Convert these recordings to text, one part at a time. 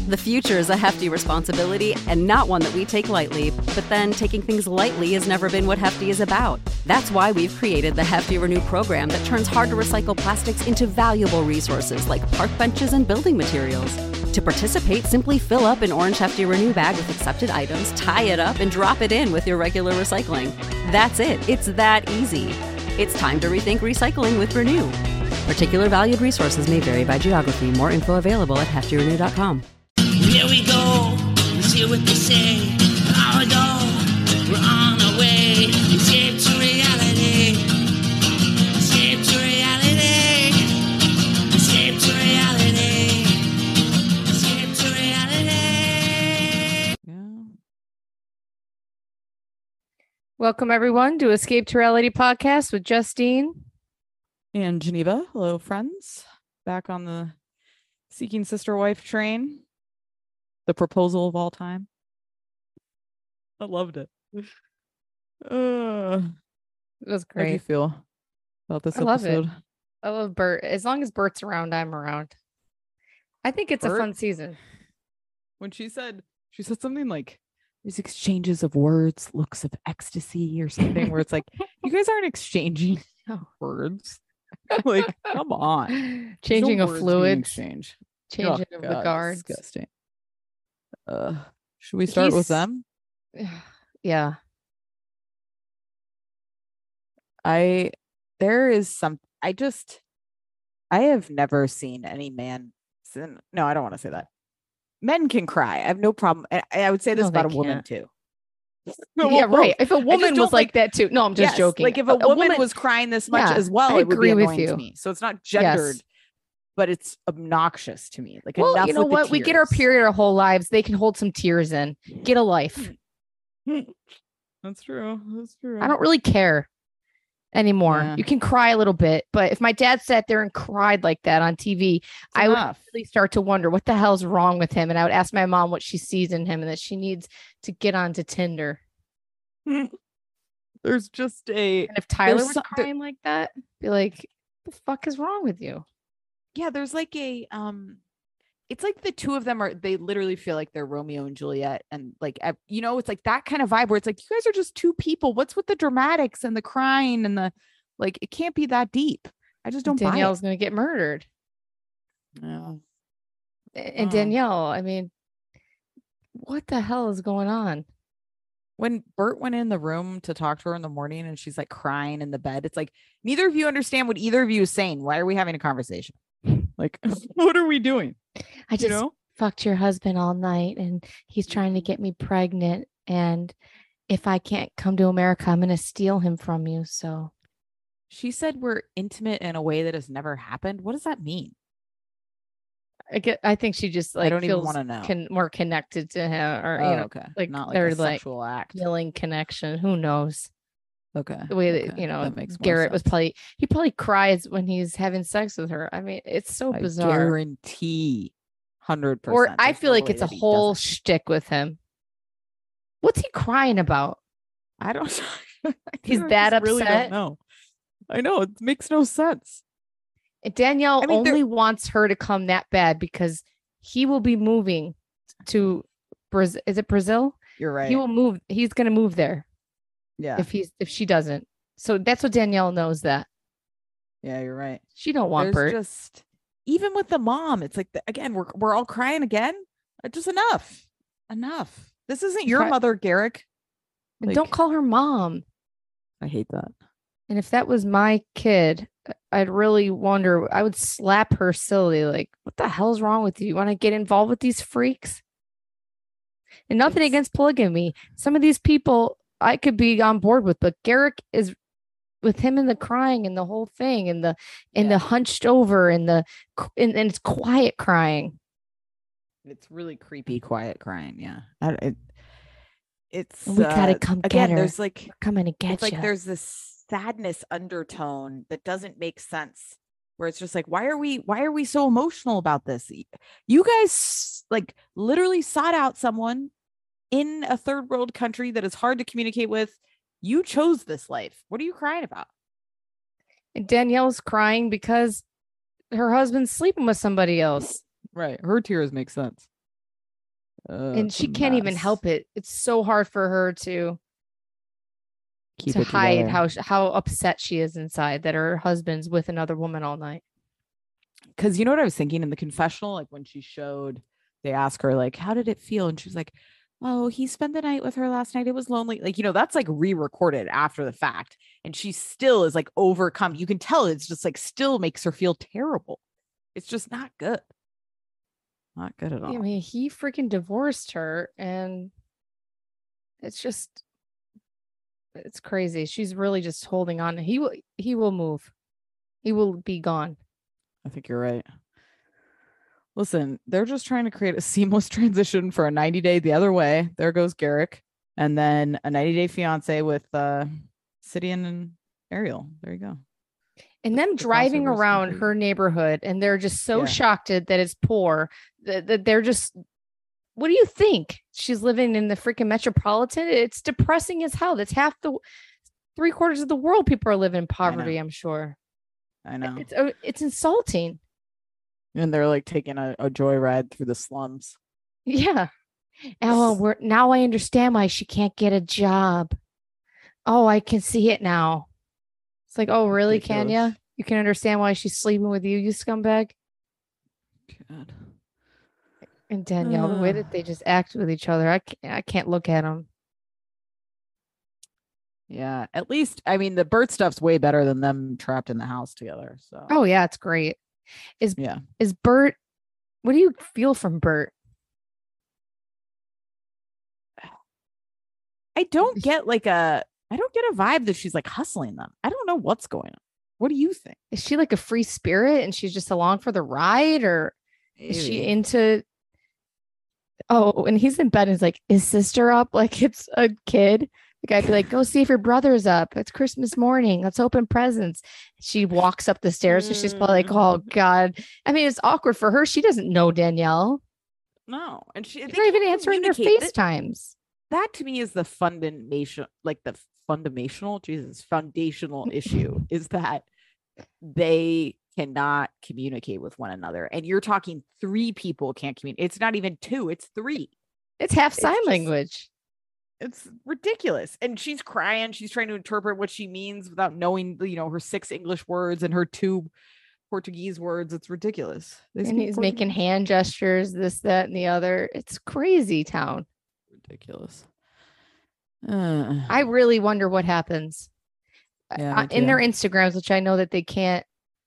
The future is a hefty responsibility and not one that we take lightly. But then taking things lightly has never been what Hefty is about. That's why we've created the Hefty Renew program that turns hard to recycle plastics into valuable resources like park benches and building materials. To participate, simply fill up an orange Hefty Renew bag with accepted items, tie it up, and drop it in with your regular recycling. That's it. It's that easy. It's time to rethink recycling with Renew. Particular valued resources may vary by geography. More info available at heftyrenew.com. Here we go, let's hear what they say. Power go, we're on our way. Escape to reality. Escape to reality. Escape to reality. Escape to reality. Yeah. Welcome, everyone, to Escape to Reality podcast with Justine And Geneva. Hello, friends. Back on the Seeking Sister Wife train. The proposal of all time. I loved it. It was How do you great. feel about this I love it. episode? I love Bert. As long as Bert's around, I'm around. I think it's a Bert? fun season. When she said something like, these exchanges of words, looks of ecstasy or something, where it's like, you guys aren't exchanging words. Like, come on. There's Changing no of words being fluids, exchanged. changing Oh, of God, the guards. disgusting. Should we start with He's- them? Yeah. There is some, I have never seen any man no, I don't want to say that. Men can cry. I have no problem. I would say this No, about they a woman can't. too. Yeah, right. If a woman don't was like that too. No, I'm just Yes, joking. Like if a woman was crying this much Yeah, as well, I it would agree be with annoying you. to me. So it's not gendered, but it's obnoxious to me. Like, Well, enough you know with the what? We get our tears. period our whole lives. They can hold some tears in. Get a life. That's true. That's true. I don't really care anymore. Yeah. You can cry a little bit, but if my dad sat there and cried like that on TV, I would really start to wonder what the hell's wrong with him. And I would ask my mom what she sees in him and that she needs to get onto Tinder. There's just a And if Tyler was some- crying like that, be like, the fuck is wrong with you? yeah, there's like a it's like the two of them they literally feel like they're Romeo and Juliet, and like, it's like that kind of vibe where it's like, you guys are just two people. What's with the dramatics and the crying and the, like, it can't be that deep. I just don't Danielle's buy gonna get murdered. it. Yeah. And Oh. Danielle, I mean, what the hell is going on? When Bert went in the room to talk to her in the morning and she's like crying in the bed, it's like, neither of you understand what either of you is saying. Why are we having a conversation? Like, what are we doing? I just fucked your husband all night and he's trying to get me pregnant. And if I can't come to America, I'm going to steal him from you. So She said we're intimate in a way that has never happened. What does that mean? I think she just like don't even feels wanna know. more connected to him, or Okay. like Not like they're a like sexual act. feeling connection. Who knows? Okay. The way that okay. That makes more Garrett was sense. he probably cries when he's having sex with her. I mean, it's so I bizarre. guarantee 100%. Or I there's feel no like way it's a that he whole doesn't. shtick with him. What's he crying about? I don't He's I that just really upset? don't know. I know, it makes no sense. And Danielle I mean, only wants her to come that bad because he will be moving to Brazil. Is it Brazil? You're right. He will move. He's going to move there Yeah. if she doesn't. So that's what Danielle knows, that Yeah, you're right. she don't want There's Bert. just, even with the mom, it's like, again, we're all crying again. Just enough. This isn't your mother, Garrick. And don't call her mom. I hate that. And if that was my kid, I'd really wonder. I would slap her silly. Like, what the hell's wrong with you? You want to get involved with these freaks? And nothing against polygamy. Some of these people I could be on board with, but Garrick is with him and the crying and the whole thing and the hunched over and and it's quiet crying. It's really creepy, quiet crying. Yeah. It's We gotta come again, get her. there's like, We're coming to get it's like you. there's this sadness undertone that doesn't make sense, where it's just like, why are we so emotional about this? You guys like literally sought out someone in a third world country that is hard to communicate with. You chose this life. What are you crying about? And Danielle's crying because her husband's sleeping with somebody else. Right. Her tears make sense. And she can't even help it. It's so hard for her to Keep it hide together. how upset she is inside that her husband's with another woman all night. Because you know what I was thinking in the confessional, like when she showed, they asked her like, how did it feel? And she was like, oh, he spent the night with her last night. It was lonely. Like, that's like re-recorded after the fact. And she still is like overcome. You can tell it's just like still makes her feel terrible. It's just not good. Not good at all. I mean, he freaking divorced her, and it's crazy. She's really just holding on. He will move. He will be gone. I think you're right. Listen, they're just trying to create a seamless transition for a 90-day the other way. There goes Garrick. And then a 90-day fiance with Sidian and Ariel. There you go. And them driving around her neighborhood, and they're just so shocked that it's poor that they're just, what do you think? She's living in the freaking metropolitan. It's depressing as hell. That's half the 3/4 of the world. People are living in poverty, I'm sure. I know. It's insulting. And they're like taking a joyride through the slums. Yeah. Oh, now I understand why she can't get a job. Oh, I can see it now. It's like, oh, really, Kenya? You can understand why she's sleeping with you, you scumbag? God. And Danielle, the way that they just act with each other, I can't look at them. Yeah, at least, I mean, the Bert stuff's way better than them trapped in the house together. So. Oh, yeah, it's great. Is Bert, what do you feel from Bert? I don't get a vibe that she's like hustling them. I don't know what's going on. What do you think? Is she like a free spirit and she's just along for the ride, or is she into? Oh, and he's in bed and he's like, is sister up? Like it's a kid. The guy'd be like, go see if your brother's up. It's Christmas morning. Let's open presents. She walks up the stairs and she's probably like, oh God. I mean, it's awkward for her. She doesn't know Danielle. No. And she's not even answering her FaceTimes. That to me is the foundational issue is that they cannot communicate with one another. And you're talking 3 people can't communicate. It's not even 2, it's 3. It's half sign language. It's ridiculous. And she's crying. She's trying to interpret what she means without knowing, her 6 English words and her 2 Portuguese words. It's ridiculous. And he's making hand gestures, this, that, and the other. It's crazy town. Ridiculous. I really wonder what happens in their Instagrams, which I know that they can't,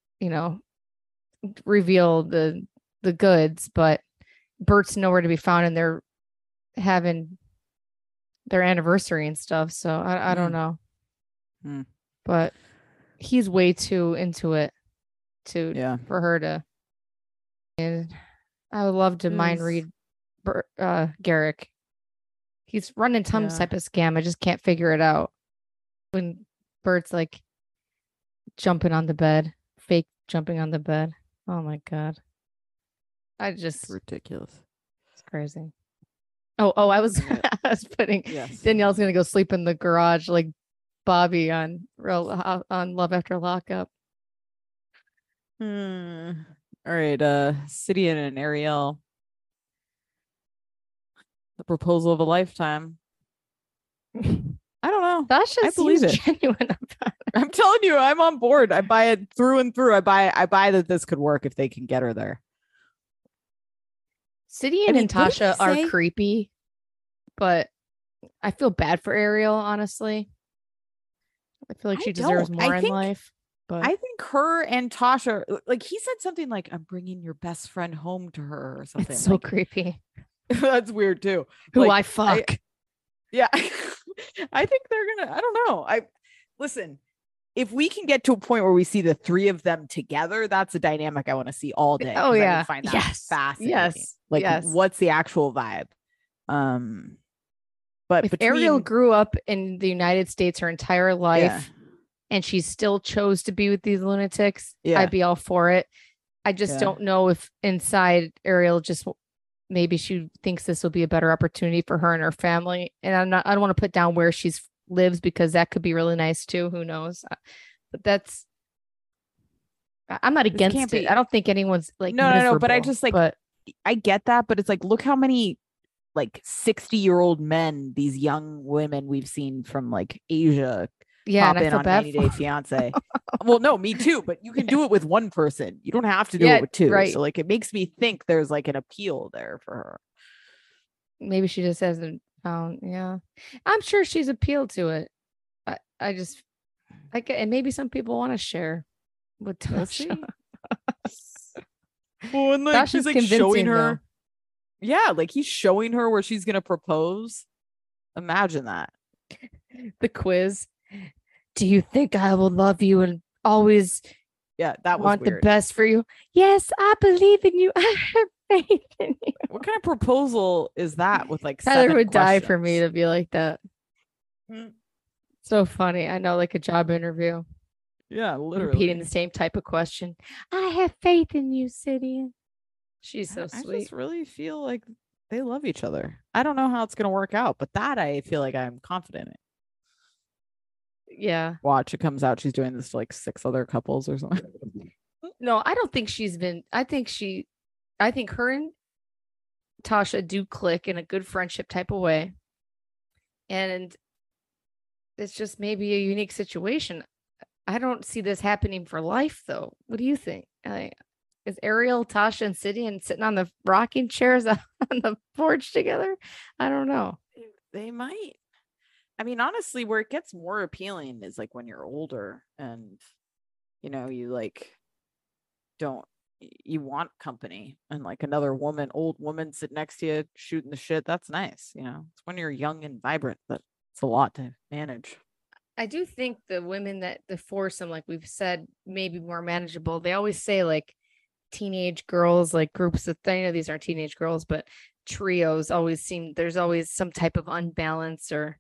reveal the goods, but Bert's nowhere to be found, and they're having their anniversary and stuff. So I don't know, but he's way too into it for her to. And I would love to mind read Garrick. He's running some type of scam. I just can't figure it out. When Bert's like jumping on the bed, fake jumping on the bed. Oh my God. It's ridiculous. It's crazy. Oh, I was putting Danielle's going to go sleep in the garage like Bobby on Love After Lockup. All right. Sidian and Ariel. The proposal of a lifetime. I don't know. Sasha seems genuine about it. I'm telling you, I'm on board. I buy it through and through. I buy that this could work if they can get her there. Sidian and Tasha are creepy, but I feel bad for Ariel, honestly. I feel like she deserves more in life. But I think her and Tasha, like he said something like, I'm bringing your best friend home to her or something. It's so creepy. That's weird too. Who I fuck. I think they're gonna, I don't know. Listen, if we can get to a point where we see the 3 of them together, that's a dynamic I want to see all day. Oh yeah. I find that fascinating. Yes. Like what's the actual vibe? But if Ariel grew up in the United States her entire life and she still chose to be with these lunatics, I'd be all for it. I just don't know if inside Ariel just maybe she thinks this will be a better opportunity for her and her family. And I don't want to put down where she lives because that could be really nice too. Who knows? But I'm not against it. I don't think anyone's like, no. But I just like, but I get that. But it's like, look how many like 60-year-old men, these young women we've seen from like Asia Yeah, and pop I in feel on bad 90 for Day Fiance. Well, no, me too, but you can do it with one person. You don't have to do Yeah, it with two. right. So like it makes me think there's like an appeal there for her. Maybe she just hasn't found. Yeah, I'm sure she's appealed to it. I just I get, and maybe some people want to share with We'll Tasha. see. Well, and like he's Tasha's like showing convincing, her. Yeah, like he's showing her where she's gonna propose. Imagine that. The quiz. Do you think I will love you and always Yeah, that was want the weird. best for you? Yes, I believe in you. I have faith in you. What kind of proposal is that with like Tyler 7 would die for me questions? to be like that. Mm. So funny. I know, like a job interview, Yeah, literally. repeating the same type of question. I have faith in you, Cydia. She's so I sweet. just really feel like they love each other. I don't know how it's gonna work out, but that I feel like I'm confident in. Yeah. Watch, it comes out she's doing this to like 6 other couples or something. No, I don't think she's been. I think her and Tasha do click in a good friendship type of way. And it's just maybe a unique situation. I don't see this happening for life, though. What do you think? Is Ariel, Tasha, and Cydia sitting on the rocking chairs on the porch together? I don't know. They might. I mean, honestly, where it gets more appealing is like when you're older and you like don't you want company and like another old woman sit next to you shooting the shit. That's nice. It's when you're young and vibrant, but it's a lot to manage. I do think the women that the foursome, like we've said, maybe more manageable. They always say like teenage girls, like groups of, I know these aren't teenage girls, but trios always seem, there's always some type of unbalance or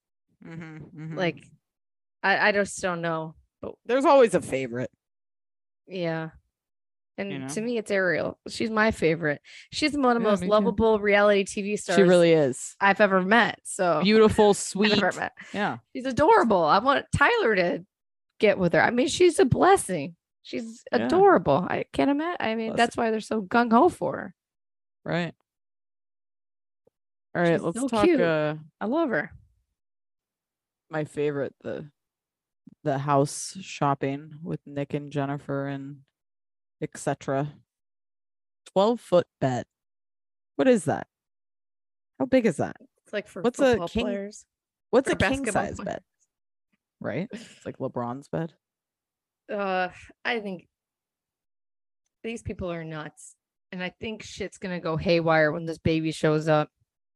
like, I just don't know. But there's always a favorite. Yeah. And to me, it's Ariel. She's my favorite. She's one of the most me too. lovable reality TV stars She really is. I've ever met. So Beautiful, sweet. I've ever met. Yeah. She's adorable. I want Tyler to get with her. I mean, she's a blessing. She's adorable. I can't imagine. I mean, that's why they're so gung ho for her. Right. All right, She's let's so talk. cute. I love her. My favorite, the house shopping with Nick and Jennifer and etc. 12-foot bed. What is that? How big is that? It's like for what's football a king? players. What's For a king basketball size players. bed? Right? It's like LeBron's bed. I think these people are nuts. And I think shit's gonna go haywire when this baby shows up.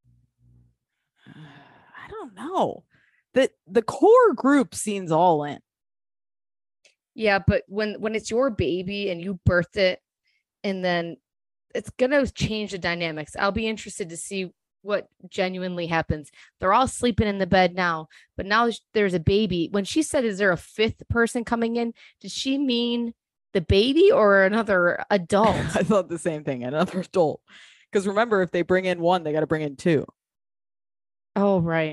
I don't know. The core group seems all in. Yeah, but when it's your baby and you birthed it, and then it's gonna change the dynamics. I'll be interested to see what genuinely happens. They're all sleeping in the bed now, but now there's a baby. When she said, "Is there a fifth person coming in?" Did she mean the baby or another adult? I thought the same thing. Another adult. Because remember, if they bring in one, they got to bring in two. Oh, right.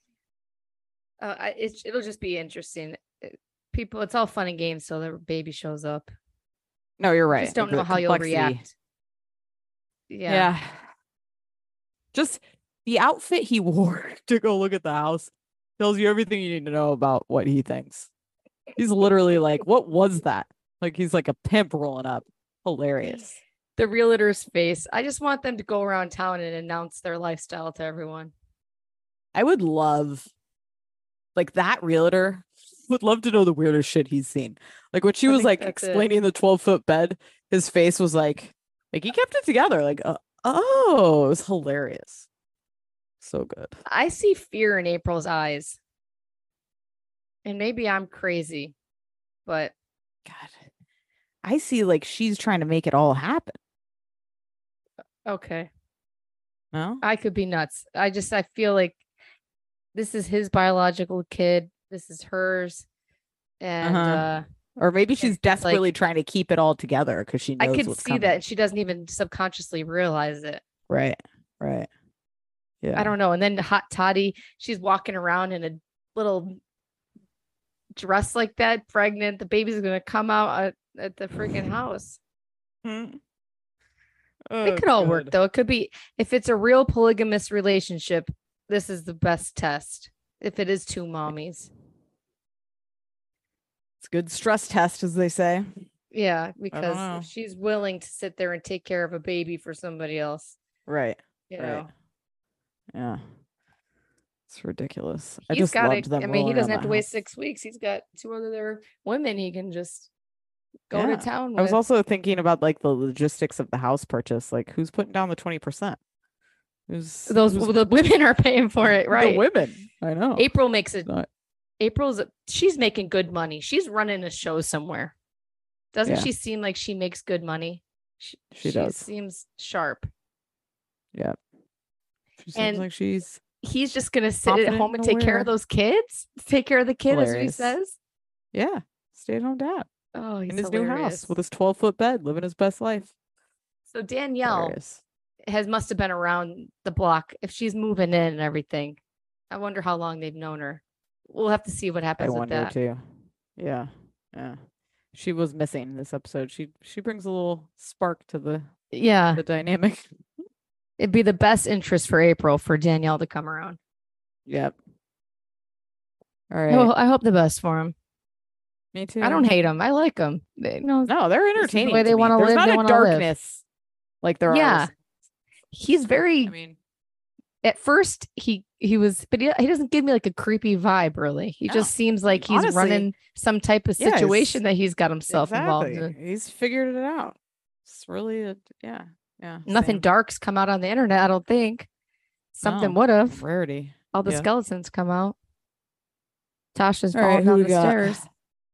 It'll just be interesting. People, it's all fun and games. So the baby shows up. No, you're right. Just don't know The how you'll complexity. react. Yeah. Just the outfit he wore to go look at the house tells you everything you need to know about what he thinks. He's literally like, what was that? Like he's like a pimp rolling up. Hilarious. The realtor's face. I just want them to go around town and announce their lifestyle to everyone. I would love, like, that realtor would love to know the weirdest shit he's seen. Like when she was like explaining the 12-foot bed, his face was like he kept it together. Like, oh, it was hilarious. So good. I see fear in April's eyes. And maybe I'm crazy, but God, I see like she's trying to make it all happen. Okay. No? I could be nuts. I feel like this is his biological kid. This is hers. And or maybe she's desperately trying to keep it all together because she knows I could what's see coming. that she doesn't even subconsciously realize it. Right. Yeah. I don't know. And then hot toddy, she's walking around in a little dress like that, pregnant. The baby's gonna come out at the freaking house. I It could all work though. It could be if it's a real polygamous relationship, this is the best test. If it is two mommies. It's a good stress test, as they say. Yeah, know. because if she's willing to sit there and take care of a baby for somebody else, Right. you Right. know. Yeah. It's ridiculous. He's I just got loved it. them. I mean, he rolling doesn't around have to that wait house. 6 weeks. He's got 2 other women he can just go Yeah. to town with. I was also thinking about like the logistics of the house purchase. Like, who's putting down the 20%? Those who's the women are paying for it, right? The women. I know. April makes it. Not- She's making good money. She's running a show somewhere. Doesn't Yeah. she seem like she makes good money? She does. Seems sharp. Yeah. She seems And like she's he's just gonna sit at confident home and and take care aware. of those kids. Take care of the kid, as he Hilarious. says. yeah, stay-at-home dad Oh, he's in his new hilarious. house with his 12-foot bed, living his best life. So Danielle Hilarious. must have been around the block if she's moving in and everything. I wonder how long they've known her. We'll have to see what I happens with wonder that. too. Yeah. Yeah. She was missing in this episode. She brings a little spark to the Yeah, dynamic. it'd be the best interest for April for Danielle to come around. Yep. All right. Well, I hope the best for him. Me too. I don't hate them. I like them. No, they're is the entertaining. way they to me. wanna There's live, not they a wanna live. darkness like there Yeah. are. He's very. I mean, At first, he was, but he doesn't give me like a creepy vibe. Really, he No. just seems like he's Honestly, running some type of yeah, he's- situation that he's got himself involved exactly. in. He's figured it out. It's really yeah. Nothing same. dark's come out on the internet. I don't think something No. would have. Rarity. All the Yeah. skeletons come out. Tasha's All right, falling who down we the got? stairs.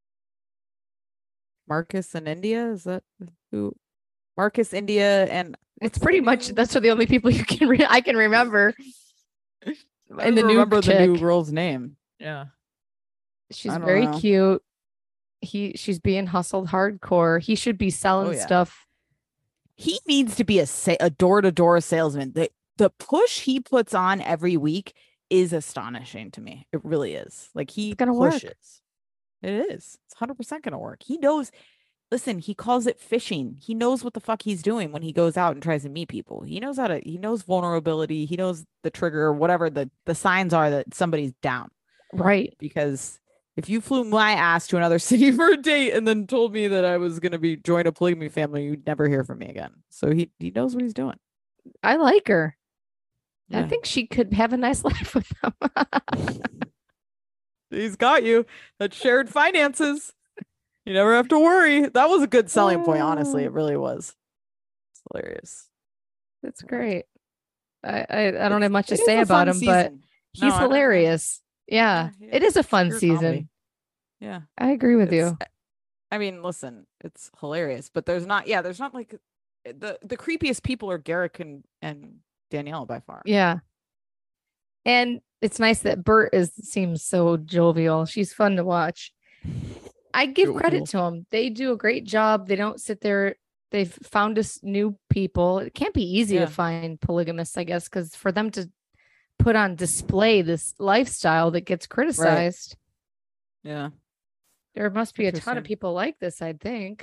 Marcus and India, is that who? Marcus, India, and It's what's pretty the much new- that's the only people you can I can remember. I And the don't new remember the new chick. girl's name. Yeah. She's I don't very know. cute. She's being hustled hardcore. He should be selling yeah. stuff. He needs to be a door-to-door salesman. The push he puts on every week is astonishing to me. It really is. Like he It's gonna work. pushes. It is. It's 100% gonna work. He knows. Listen, he calls it fishing. He knows what the fuck he's doing when he goes out and tries to meet people. He knows he knows vulnerability. He knows the trigger, whatever the signs are that somebody's down. Right. Because if you flew my ass to another city for a date and then told me that I was going to be join a polygamy family, you'd never hear from me again. So he knows what he's doing. I like her. I Yeah. think she could have a nice life with him. He's got you. That shared finances. You never have to worry. That was a good selling point, honestly. It really was. It's hilarious. That's great. I don't have much to It is say a about fun him, but season. he's No, I don't know. hilarious. Yeah, Yeah, it is a it's fun pure season. comedy. Yeah. I agree with you. It's- I mean, listen, it's hilarious, but there's not like the creepiest people are Garrick and Danielle by far. Yeah. And it's nice that Bert seems so jovial. She's fun to watch. I give credit to them. They do a great job. They don't sit there. They've found us new people. It can't be easy Yeah. to find polygamists, I guess, because for them to put on display this lifestyle that gets criticized, Yeah. there must be a ton of Interesting. people like this, I'd think.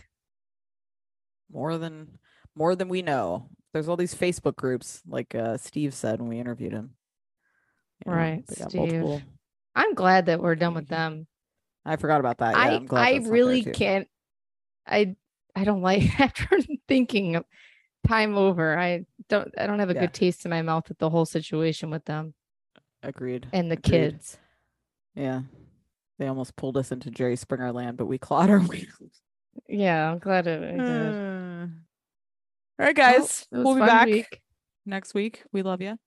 More than we know. There's all these Facebook groups, like Steve said when we interviewed him. You know, Right, they got Steve. I'm glad that we're done with them. I forgot about that. Yeah, I'm glad I that's not there, really too. can't. I don't like after thinking of time over. I don't have a Yeah. good taste in my mouth with the whole situation with them Agreed. and the Agreed. kids. Yeah. They almost pulled us into Jerry Springer land, but we clawed our way. Yeah, I'm glad I did. All right, guys. Well, it was We'll be a fun back week. next week. We love you.